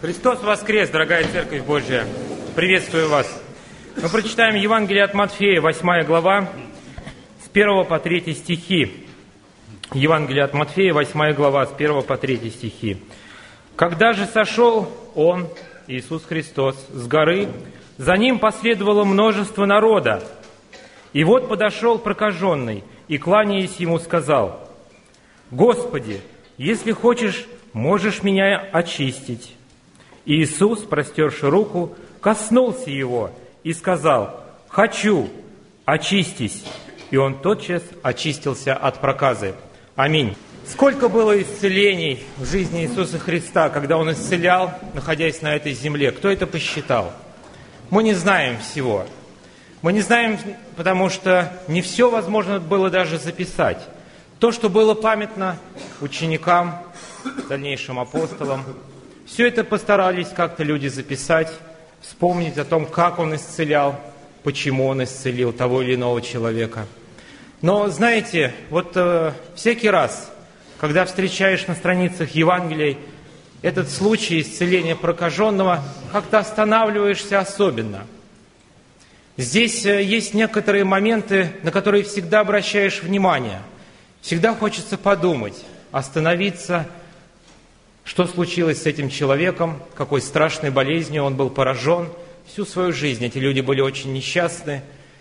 Христос воскрес, дорогая Церковь Божья! Приветствую вас! Мы прочитаем Евангелие от Матфея, 8 глава, с 1 по 3 стихи. Евангелие от Матфея, 8 глава, с 1 по 3 стихи. «Когда же сошел Он, Иисус Христос, с горы, за Ним последовало множество народа. И вот подошел прокаженный, и, кланяясь Ему, сказал: „Господи, если хочешь, можешь меня очистить“. И Иисус, простерши руку, коснулся его и сказал: „Хочу, очистись“. И он тотчас очистился от проказы. Аминь. Сколько было исцелений в жизни Иисуса Христа, когда Он исцелял, находясь на этой земле? Кто это посчитал? Мы не знаем всего. Мы не знаем, потому что не все возможно было даже записать. То, что было памятно ученикам, дальнейшим апостолам, все это постарались как-то люди записать, вспомнить о том, как Он исцелял, почему Он исцелил того или иного человека. Но, знаете, вот всякий раз, когда встречаешь на страницах Евангелий этот случай исцеления прокаженного, как-то останавливаешься особенно. Здесь есть некоторые моменты, на которые всегда обращаешь внимание. Всегда хочется подумать, остановиться, что случилось с этим человеком, какой страшной болезнью он был поражен. Всю свою жизнь эти люди были очень несчастны.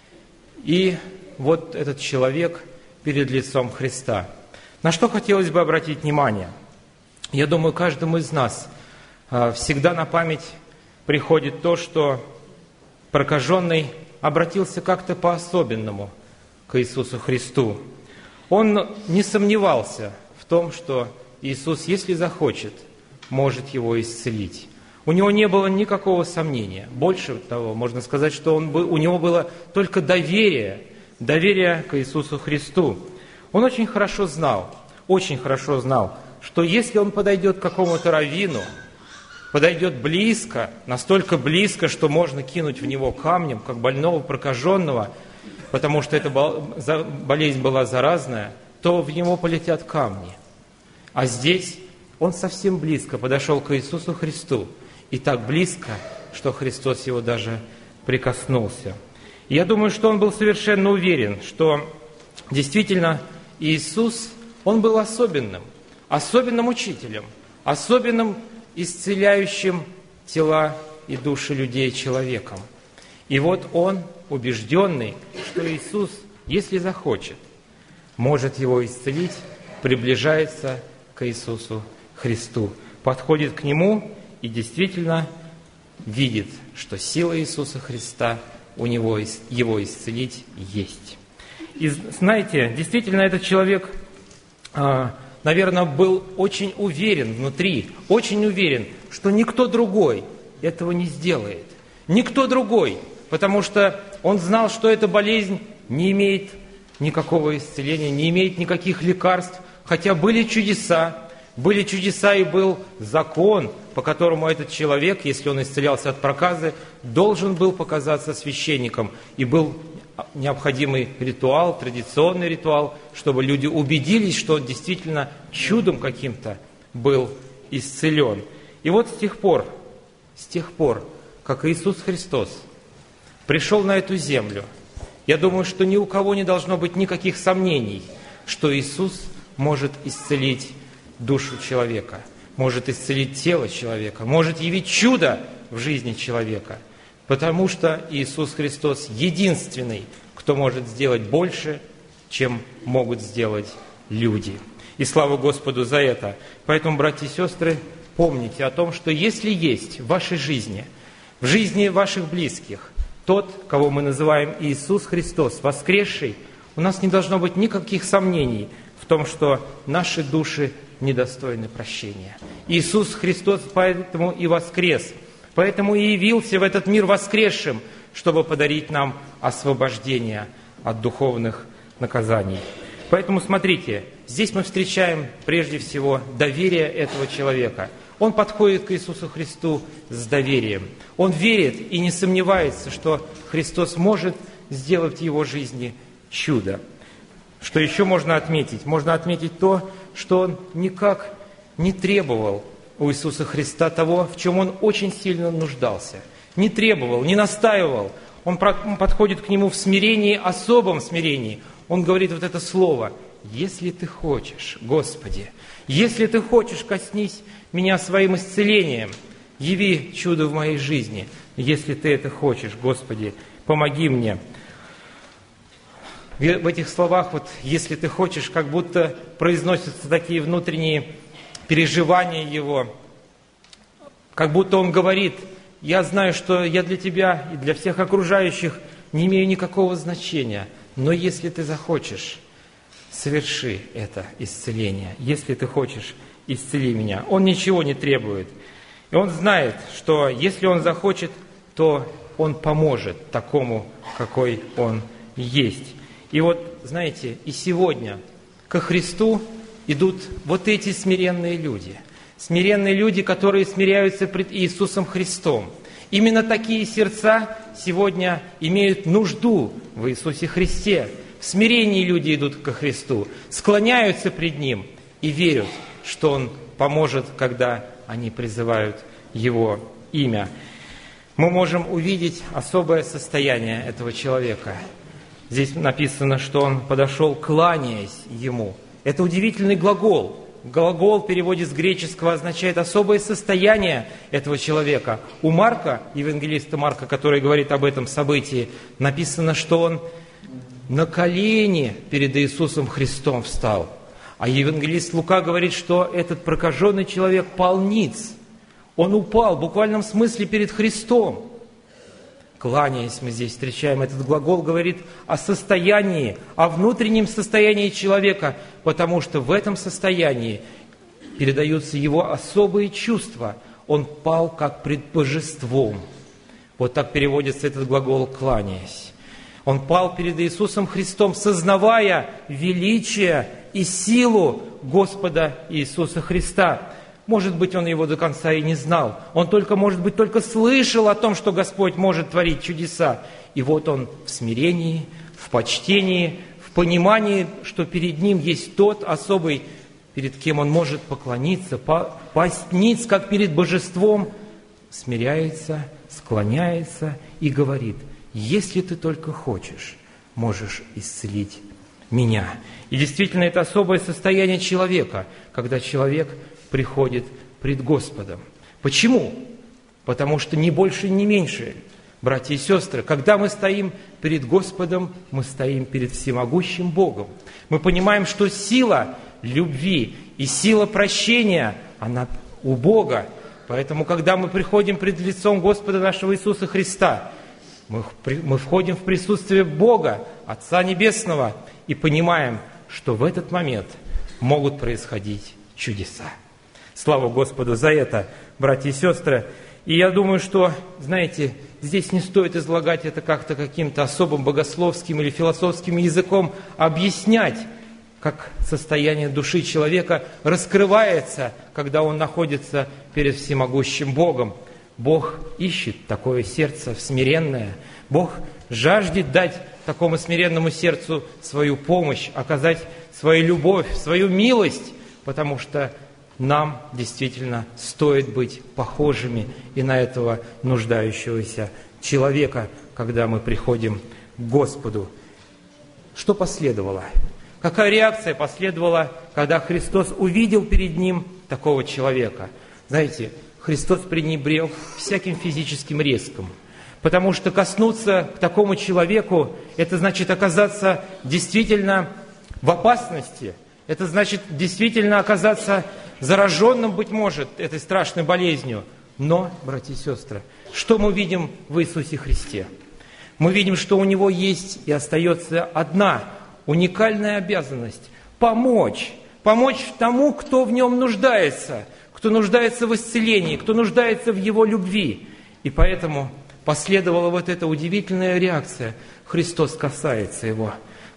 И вот этот человек перед лицом Христа. На что хотелось бы обратить внимание? Я думаю, каждому из нас всегда на память приходит то, что прокаженный обратился как-то по-особенному к Иисусу Христу. Он не сомневался в том, что Иисус, если захочет, может его исцелить. У него не было никакого сомнения. Больше того, можно сказать, что у него было только доверие к Иисусу Христу. Он очень хорошо знал, что если он подойдет к какому-то раввину, подойдет близко, настолько близко, что можно кинуть в него камнем, как больного прокаженного, потому что эта болезнь была заразная, то в него полетят камни. А здесь он совсем близко подошел к Иисусу Христу, и так близко, что Христос его даже прикоснулся. И я думаю, что он был совершенно уверен, что действительно Иисус, он был особенным учителем, особенным исцеляющим тела и души людей человеком. И вот он, убежденный, что Иисус, если захочет, может его исцелить, приближается к Иисусу Христу, подходит к Нему и действительно видит, что сила Иисуса Христа у него, его исцелить есть. И знаете, действительно этот человек, наверное, был очень уверен внутри, очень уверен, что никто другой этого не сделает. Никто другой, потому что он знал, что эта болезнь не имеет никакого исцеления, не имеет никаких лекарств, хотя были чудеса и был закон, по которому этот человек, если он исцелялся от проказы, должен был показаться священником. И был необходимый ритуал, традиционный ритуал, чтобы люди убедились, что он действительно чудом каким-то был исцелен. И вот с тех пор, как Иисус Христос пришел на эту землю, я думаю, что ни у кого не должно быть никаких сомнений, что Иисус может исцелить душу человека, может исцелить тело человека, может явить чудо в жизни человека, потому что Иисус Христос единственный, кто может сделать больше, чем могут сделать люди. И слава Господу за это. Поэтому, братья и сестры, помните о том, что если есть в вашей жизни, в жизни ваших близких, тот, кого мы называем Иисус Христос, воскресший, у нас не должно быть никаких сомнений в том, что наши души недостойны прощения. Иисус Христос поэтому и воскрес, поэтому и явился в этот мир воскресшим, чтобы подарить нам освобождение от духовных наказаний. Поэтому смотрите, здесь мы встречаем прежде всего доверие этого человека. Он подходит к Иисусу Христу с доверием. Он верит и не сомневается, что Христос может сделать в его жизни чудо. Что еще можно отметить? Можно отметить то, что он никак не требовал у Иисуса Христа того, в чем он очень сильно нуждался. Не требовал, не настаивал. Он подходит к нему в смирении, особом смирении. Он говорит вот это слово: «Если ты хочешь, Господи, если ты хочешь, коснись меня своим исцелением, яви чудо в моей жизни. Если ты это хочешь, Господи, помоги мне». В этих словах, вот «если ты хочешь», как будто произносятся такие внутренние переживания его, как будто он говорит: «Я знаю, что я для тебя и для всех окружающих не имею никакого значения, но если ты захочешь, соверши это исцеление. Если ты хочешь, исцели меня». Он ничего не требует. И он знает, что если он захочет, то он поможет такому, какой он есть. И вот, знаете, и сегодня ко Христу идут вот эти смиренные люди. Смиренные люди, которые смиряются пред Иисусом Христом. Именно такие сердца сегодня имеют нужду в Иисусе Христе. В смирении люди идут ко Христу, склоняются пред Ним и верят, что Он поможет, когда они призывают Его имя. Мы можем увидеть особое состояние этого человека. Здесь написано, что он подошел, кланяясь Ему. Это удивительный глагол. Глагол в переводе с греческого означает особое состояние этого человека. У Марка, евангелиста Марка, который говорит об этом событии, написано, что он на колени перед Иисусом Христом встал. А евангелист Лука говорит, что этот прокаженный человек пал ниц. Он упал в буквальном смысле перед Христом. Кланяясь, мы здесь встречаем, этот глагол говорит о состоянии, о внутреннем состоянии человека, потому что в этом состоянии передаются его особые чувства. Он пал как пред божеством. Вот так переводится этот глагол «кланяясь». Он пал перед Иисусом Христом, сознавая величие и силу Господа Иисуса Христа. Может быть, он его до конца и не знал. Он только, может быть, только слышал о том, что Господь может творить чудеса. И вот он в смирении, в почтении, в понимании, что перед ним есть тот особый, перед кем он может поклониться, пасть ниц, как перед божеством, смиряется, склоняется и говорит: «Если ты только хочешь, можешь исцелить меня». И действительно, это особое состояние человека, когда человек приходит пред Господом. Почему? Потому что ни больше, ни меньше, братья и сестры, когда мы стоим перед Господом, мы стоим перед всемогущим Богом. Мы понимаем, что сила любви и сила прощения, она у Бога. Поэтому, когда мы приходим пред лицом Господа нашего Иисуса Христа, мы входим в присутствие Бога, Отца Небесного, и понимаем, что в этот момент могут происходить чудеса. Слава Господу за это, братья и сестры. И я думаю, что, знаете, здесь не стоит излагать это как-то каким-то особым богословским или философским языком, объяснять, как состояние души человека раскрывается, когда он находится перед всемогущим Богом. Бог ищет такое сердце смиренное. Бог жаждет дать такому смиренному сердцу свою помощь, оказать свою любовь, свою милость, потому что нам действительно стоит быть похожими и на этого нуждающегося человека, когда мы приходим к Господу. Что последовало? Какая реакция последовала, когда Христос увидел перед ним такого человека? Знаете, Христос пренебрег всяким физическим риском, потому что коснуться к такому человеку, это значит оказаться действительно в опасности, это значит действительно оказаться зараженным, быть может, этой страшной болезнью. Но, братья и сестры, что мы видим в Иисусе Христе? Мы видим, что у Него есть и остается одна уникальная обязанность – помочь тому, кто в Нем нуждается, кто нуждается в исцелении, кто нуждается в Его любви. И поэтому последовала вот эта удивительная реакция. Христос касается его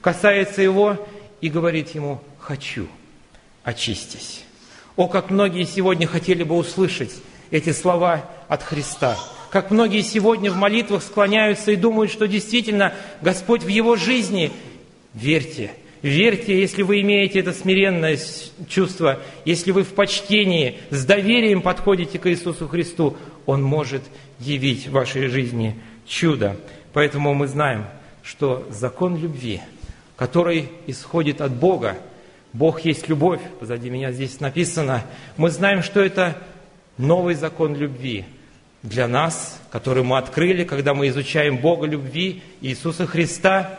и говорит ему: «Хочу, очистись». О, как многие сегодня хотели бы услышать эти слова от Христа. Как многие сегодня в молитвах склоняются и думают, что действительно Господь в его жизни, верьте, Верьте, если вы имеете это смиренное чувство, если вы в почтении, с доверием подходите к Иисусу Христу, Он может явить в вашей жизни чудо. Поэтому мы знаем, что закон любви, который исходит от Бога, Бог есть любовь, позади меня здесь написано, мы знаем, что это новый закон любви для нас, который мы открыли, когда мы изучаем Бога любви, Иисуса Христа,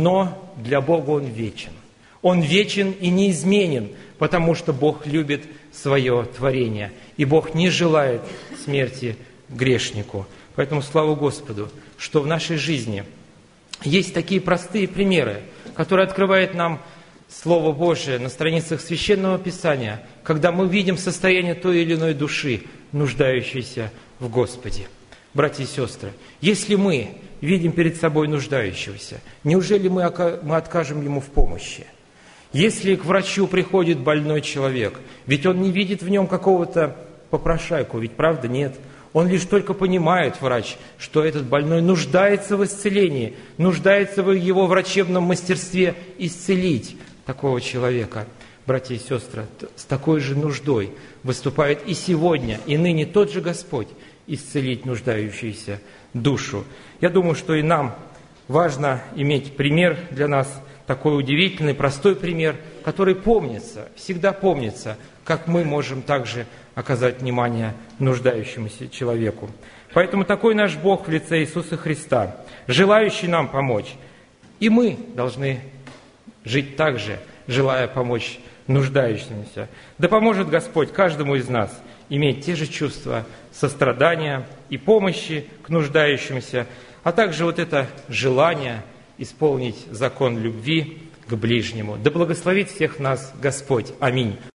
но для Бога Он вечен. Он вечен и неизменен, потому что Бог любит свое творение, и Бог не желает смерти грешнику. Поэтому слава Господу, что в нашей жизни есть такие простые примеры, которые открывает нам Слово Божие на страницах Священного Писания, когда мы видим состояние той или иной души, нуждающейся в Господе. Братья и сестры, если мы видим перед собой нуждающегося, неужели мы откажем ему в помощи? Если к врачу приходит больной человек, ведь он не видит в нем какого-то попрошайку, ведь правда нет. Он лишь только понимает, врач, что этот больной нуждается в исцелении, нуждается в его врачебном мастерстве исцелить такого человека. Братья и сестры, с такой же нуждой выступает и сегодня, и ныне тот же Господь исцелить нуждающуюся душу. Я думаю, что и нам важно иметь пример для нас, такой удивительный, простой пример, который помнится, всегда помнится, как мы можем также оказать внимание нуждающемуся человеку. Поэтому такой наш Бог в лице Иисуса Христа, желающий нам помочь. И мы должны жить так же, желая помочь нуждающимся. Да поможет Господь каждому из нас иметь те же чувства сострадания и помощи к нуждающимся, а также вот это желание исполнить закон любви к ближнему. Да благословит всех нас Господь. Аминь.